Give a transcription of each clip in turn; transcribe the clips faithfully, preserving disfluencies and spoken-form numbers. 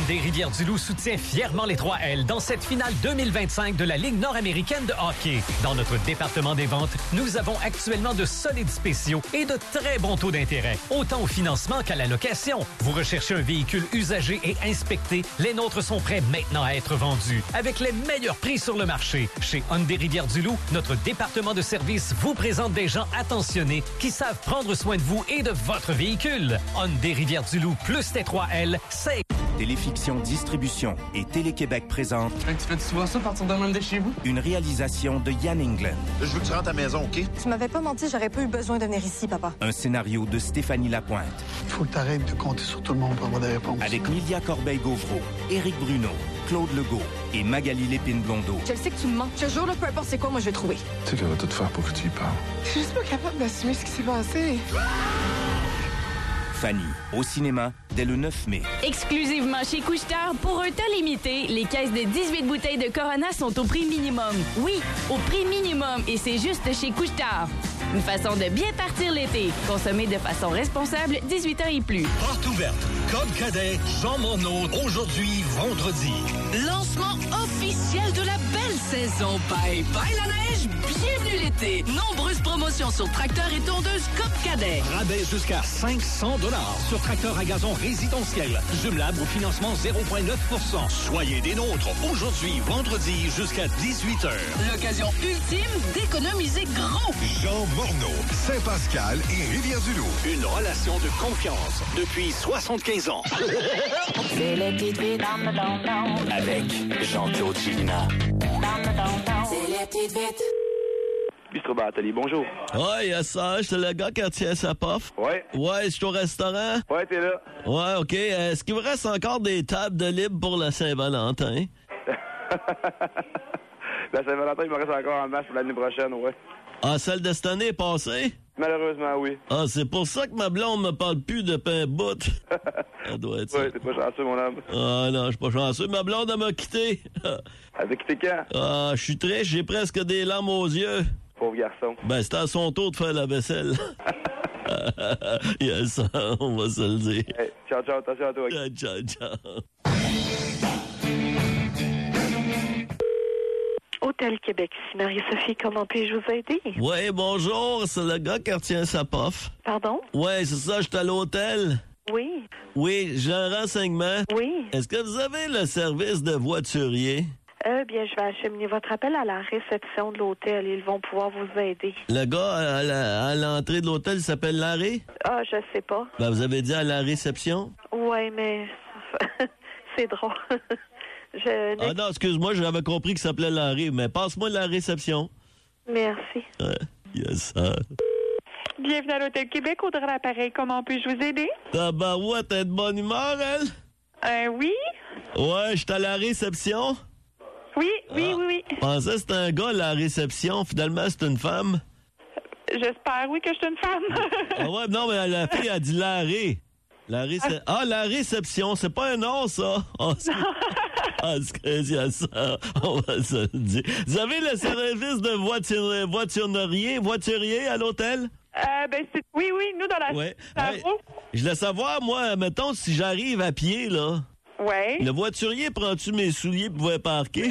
Hyundai Rivière-du-Loup soutient fièrement les trois L dans cette finale deux mille vingt-cinq de la Ligue nord-américaine de hockey. Dans notre département des ventes, nous avons actuellement de solides spéciaux et de très bons taux d'intérêt, autant au financement qu'à la location. Vous recherchez un véhicule usagé et inspecté? Les nôtres sont prêts maintenant à être vendus, avec les meilleurs prix sur le marché. Chez Hyundai Rivière-du-Loup, notre département de service vous présente des gens attentionnés qui savent prendre soin de vous et de votre véhicule. Hyundai Rivière-du-Loup plus T trois L, c'est... Téléfiction Distribution et Télé-Québec présente... Tu fais souvent ça, partir de même de chez vous? Une réalisation de Yann England. Je veux que tu rentres à la maison, OK? Tu m'avais pas menti, j'aurais pas eu besoin de venir ici, papa. Un scénario de Stéphanie Lapointe. Faut que t'arrêtes de compter sur tout le monde pour avoir des réponses. Avec Lydia Corbeil-Gauvreau, Éric Bruno, Claude Legault et Magali Lépine-Blondeau. Je le sais que tu me mens. Ce jour-là, peu importe c'est quoi, moi, je vais trouver. Tu sais qu'elle va tout faire pour que tu y parles. Je suis juste pas capable d'assumer ce qui s'est passé. Fanny, au cinéma, dès le neuf mai. Exclusivement chez Couche-Tard, pour un temps limité, les caisses de dix-huit bouteilles de Corona sont au prix minimum. Oui, au prix minimum, et c'est juste chez Couche-Tard. Une façon de bien partir l'été. Consommez de façon responsable, dix-huit ans et plus. Porte ouverte. Code Cadet, Jean Morneau, aujourd'hui, vendredi. Lancement officiel de la belle saison. Bye bye la neige, bienvenue l'été. Nombreuses promotions sur tracteurs et tondeuses Code Cadet. Rabais jusqu'à cinq cents dollars sur tracteur à gazon résidentiel. Jumelable au financement zéro virgule neuf pour cent. Soyez des nôtres aujourd'hui, vendredi, jusqu'à dix-huit heures. L'occasion ultime d'économiser gros. Jean Morneau, Saint-Pascal et Rivière-du-Loup. Une relation de confiance depuis soixante-quinze ans. C'est les petites vites dans le don-don. Avec Jean-Claude Gélina. C'est les petites vites. Bistro Batterie, bonjour. Ouais, yes, ça, j'étais le gars qui a tiré sa pof. Ouais. Ouais, je suis au restaurant. Ouais, t'es là. Ouais, OK. Est-ce qu'il vous reste encore des tables de libre pour la Saint-Valentin? La Saint-Valentin, il me reste encore en masse pour l'année prochaine, ouais. Ah, celle de cette année est passée? Malheureusement, oui. Ah, c'est pour ça que ma blonde me parle plus de pain bout. Ça doit être ça. Ouais, t'es pas chanceux, mon homme. Ah non, je suis pas chanceux. Ma blonde, elle m'a quitté. Elle t'a quitté quand? Ah, je suis triste, j'ai presque des larmes aux yeux. Pauvre garçon. Ben, c'était à son tour de faire la vaisselle. Yes, on va se le dire. Hey, ciao, ciao, attention à toi. Ciao, ciao, ciao. Hôtel Québec, ici Marie-Sophie, comment puis-je vous aider? Oui, bonjour, c'est le gars qui retient sa pof. Pardon? Oui, c'est ça, je suis à l'hôtel. Oui. Oui, j'ai un renseignement. Oui. Est-ce que vous avez le service de voiturier? Euh, bien, je vais acheminer votre appel à la réception de l'hôtel. Ils vont pouvoir vous aider. Le gars à, la, à l'entrée de l'hôtel s'appelle Larry? Ah, je sais pas. Ben, vous avez dit à la réception? Oui, mais c'est drôle. Je... Ah non, excuse-moi, j'avais compris qu'il s'appelait Larry, mais passe-moi la réception. Merci. Ouais, yes, sir. Bienvenue à l'Hôtel Québec, Audrey à l'appareil. Comment puis-je vous aider? Tabarouette, t'es de bonne humeur, elle? Euh, oui. Ouais, je suis à la réception. Oui, oui, ah, oui, oui. Je pensais que c'était un gars, la réception. Finalement, c'est une femme. J'espère, oui, que je suis une femme. Ah ouais, non, mais la fille a dit Larry. La réce... Ah, la réception, c'est pas un nom, ça. Oh, ah, c'est ça. On va se le dire. Vous avez le service de voiture... voiturier, voiturier à l'hôtel? Euh, ben, c'est... Oui, oui, nous, dans la... Ouais. Hey, je voulais savoir, moi, mettons, si j'arrive à pied, là. Ouais. Le voiturier prend-tu mes souliers pour pouvoir parquer?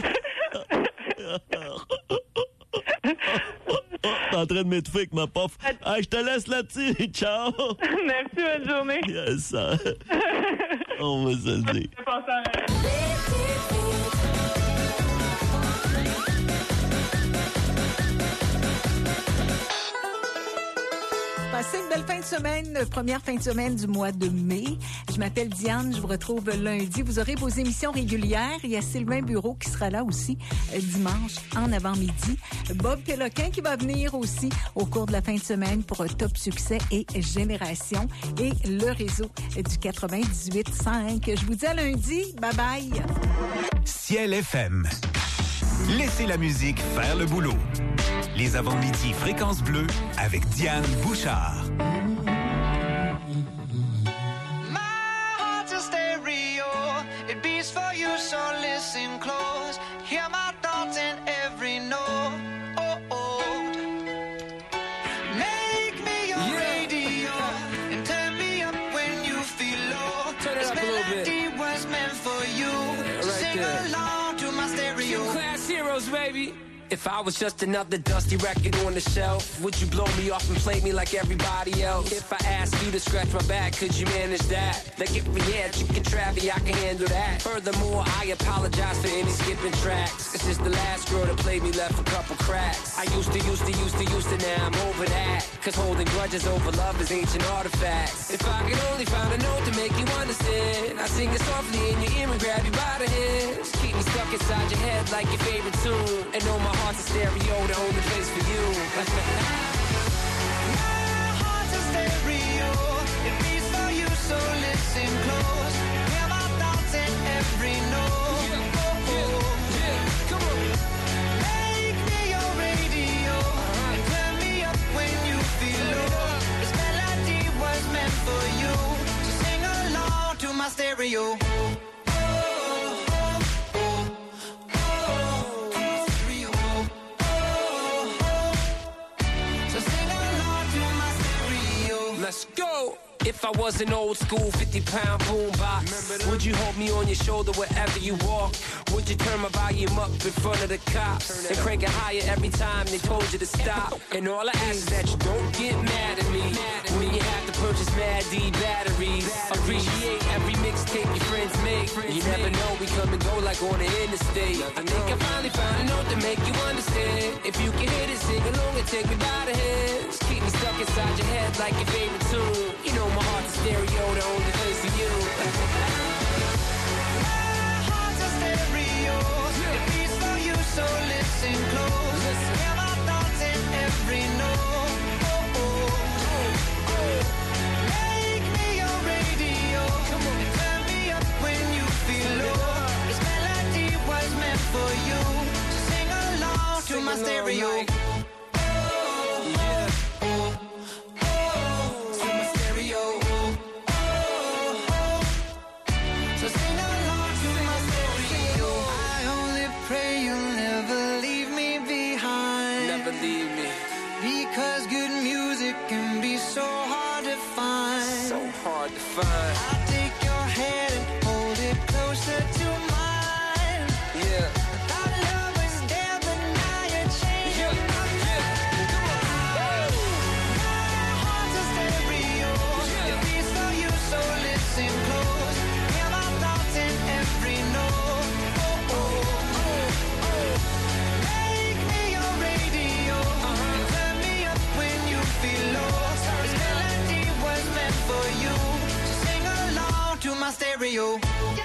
T'es en train de m'étouffer avec ma pof. Ah, je te laisse là-dessus. Ciao. Merci, bonne journée. Yes, ça. On va se le dire. Passez une belle fin de semaine, première fin de semaine du mois de mai. Je m'appelle Diane, je vous retrouve lundi. Vous aurez vos émissions régulières. Il y a Sylvain Bureau qui sera là aussi euh, dimanche en avant-midi. Bob Péloquin qui va venir aussi au cours de la fin de semaine pour un Top Succès et Génération. Et le réseau du quatre-vingt-dix-huit cinq. Je vous dis à lundi. Bye bye. Ciel F M. Laissez la musique faire le boulot. Les avant-midi Fréquence Bleue avec Diane Bouchard. My heart's a stereo. It beats for you, so listen close. Hear my thoughts in every note. Oh, oh. Make me your yeah. radio and turn me up when you feel low. Turn it this up a little bit. melody was meant for you. heroes, baby. If I was just another dusty record on the shelf, would you blow me off and play me like everybody else? If I asked you to scratch my back, could you manage that? Like if we had chicken Travie, I can handle that. Furthermore, I apologize for any skipping tracks. This is the last girl that played me left a couple cracks. I used to, used to, used to, used to, now I'm over that. Cause holding grudges over love is ancient artifacts. If I could only find a note to make you understand, I sing it softly in your ear and grab you by the hands. Keep me stuck inside your head like your favorite tune. And know my heart's a stereo, the only place for you. My heart's a stereo, it beats for you, so listen close. Hear my thoughts in every note. Yeah, oh, yeah, yeah, come on. Make me your radio, and turn me up when you feel low. This melody was meant for you, so sing along to my stereo. Let's go! If I was an old school fifty pound boombox, would you hold me on your shoulder wherever you walk? Would you turn my volume up in front of the cops and crank it higher every time they told you to stop? And all I ask is that you don't get mad at me when you have to purchase Mad D batteries. Appreciate every mixtape your friends make. You never know, we come and go like on the interstate. I think I finally found a note to make you understand. If you can hit it, sing along and take me by the hands. Keep me stuck inside your head like your favorite tune. You know my heart's a stereo, the only place for you. My heart's a stereo, it beats for you, so listen close. Hear my thoughts in every note. Oh, oh, oh. Make me your radio, and turn me up when you feel low. This melody was meant for you, so sing along to my stereo. Because good music can be so hard to find. So hard to find. I'll take your hand and hold it closer to mine. Yeah. Our love was there, but now you're changing my mind. My heart's a stereo, it beats for you, so listen close. Hear my thoughts in every note. Oh, oh, oh, oh. Make me your radio, and turn me up when you feel lost. This melody was meant for you, so sing along to my stereo.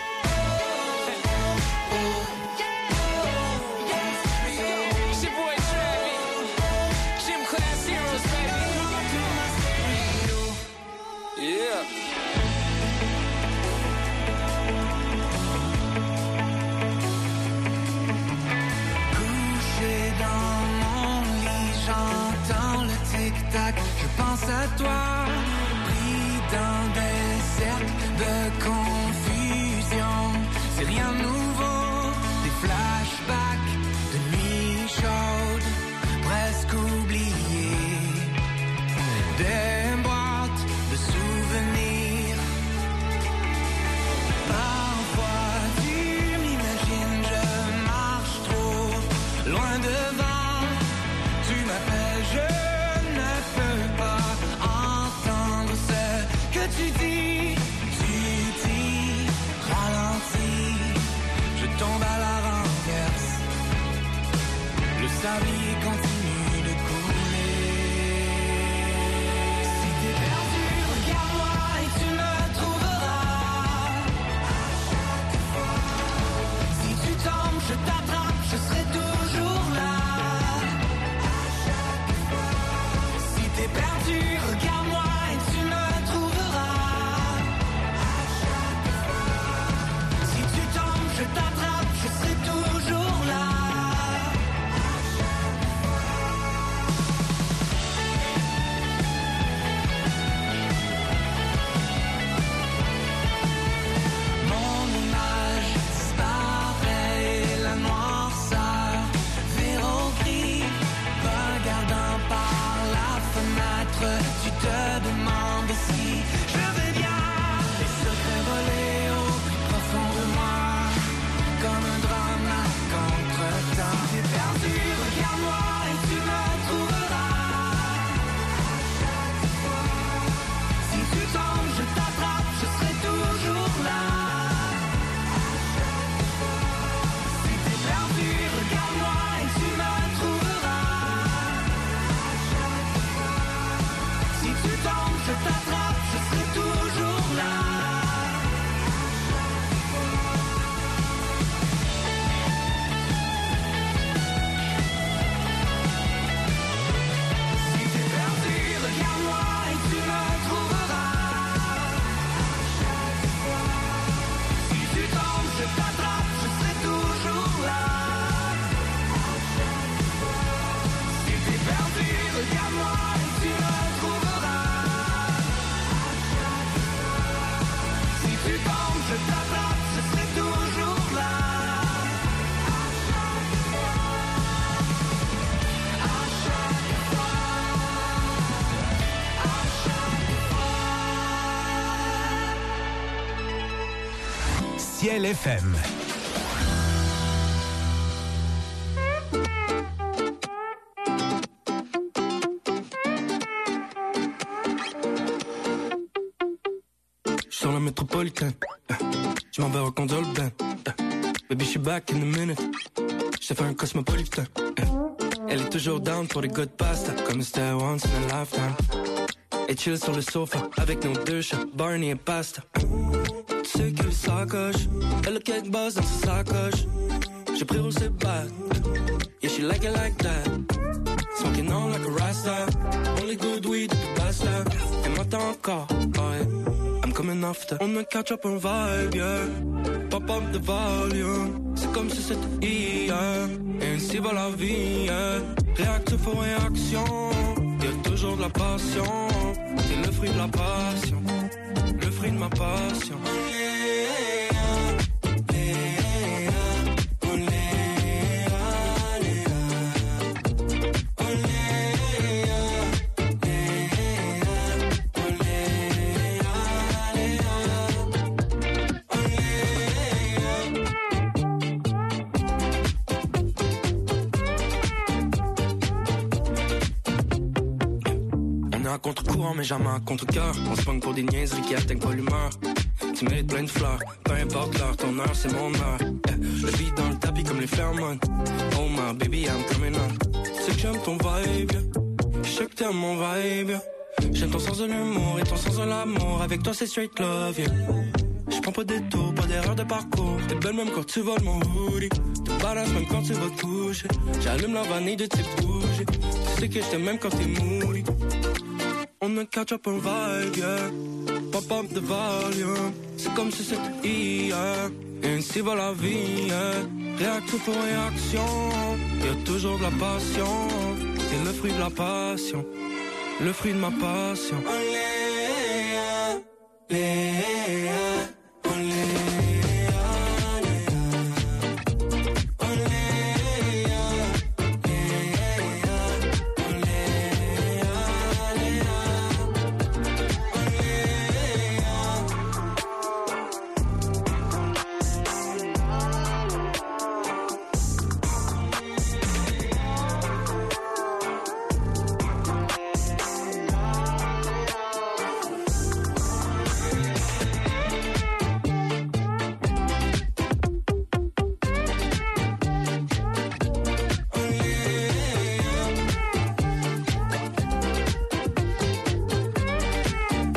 It's your boy Travie, Gym Class Heroes, baby. Yeah. Couché dans mon lit, j'entends le tic-tac, je pense à toi, pris dans des cercles de confusion. C'est rien de nouveau, des flashbacks de nuit chaude, presque oubliés, des boîtes de souvenirs. Parfois tu m'imagines, je marche trop loin devant. Tu m'appelles, je ne peux pas entendre. je t'attrape, je serai toujours là. Si t'es perdu, regarde-moi et tu me trouveras. Si tu tombes, je t'attrape, je serai toujours là. Si t'es perdu, regarde-moi et tu me trouveras. Si tu tombes, je t'attrape, je serai toujours là. À chaque fois, à chaque fois. Ciel F M. Sur la métropolitaine, euh, je m'en vais reconduire le ben. euh, Baby, je suis back in a minute. J't'ai fait un cosmopolitain. euh, Elle est toujours down pour les good pasta, comme c'était once in a lifetime. Et chill sur le sofa avec nos deux chats, Barney et Pasta. euh, Tu sais qu'elle s'accroche, elle a quelques buzz dans sa sacoche. J'ai pris roule ses bad, yeah she like it like that. Smoking on like a rasta, only good weed, basta. Elle m'attend encore, oh yeah. I'm coming after. On me catch up un vibe, yeah. Pop up the volume. C'est comme si c'était hier. Et ainsi va la vie, yeah. Réactif aux réactions. Y'a toujours de la passion. C'est le fruit de la passion. Le fruit de ma passion. À contre-courant mais jamais à contre-cœur. On se pogne pour des niaiseries qui atteignent pas l'humeur. Tu mérites plein de fleurs, peu importe l'heure, ton heure c'est mon heure. yeah. Le beat dans le tapis comme les phéromones. Oh my baby I'm coming on. Tu sais que j'aime ton vibe, yeah. Je sais que t'aimes mon vibe, yeah. J'aime ton sens de l'humour et ton sens de l'amour. Avec toi c'est straight love, yeah. Je prends pas de détour, pas d'erreur de parcours. T'es belle même quand tu voles mon hoodie. T'es badass même quand tu vas toucher. J'allume la vanille de tes bougies. Tu sais que je t'aime même quand t'es moody. On a catch up un vibe, yeah. Pop up the volume. C'est comme si c'était hier. Et ainsi va la vie, yeah. Réactif aux réactions. Y'a toujours de la passion. C'est le fruit de la passion. Le fruit de ma passion. Léa, Léa.